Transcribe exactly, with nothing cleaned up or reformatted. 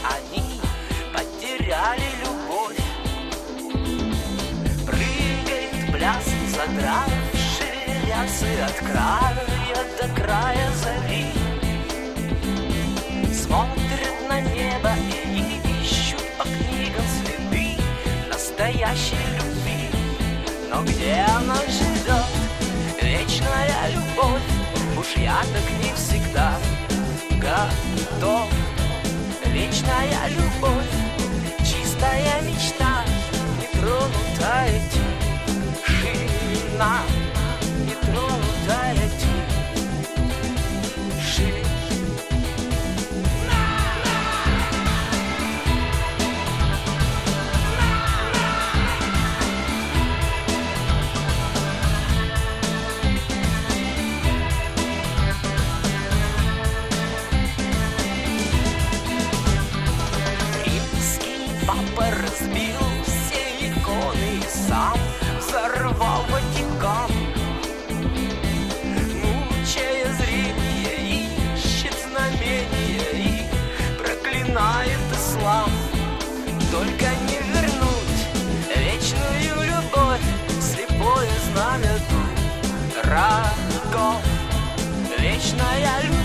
они потеряли любовь. Прыгает пляс, задравшие лясы от края до края зари. Смотрят на небо и ищут по книгам следы настоящей любви. Но где она живет, вечная любовь? Уж я так не всегда готов. Вечная любовь, чистая мечта, нетронутая тишина, нетронутая тишина. Папа разбил все иконы и сам взорвал Ватикан. Мучая зрение, ищет знамения и проклинает ислам. Только не вернуть вечную любовь, слепое знамя дураков. Вечная любовь.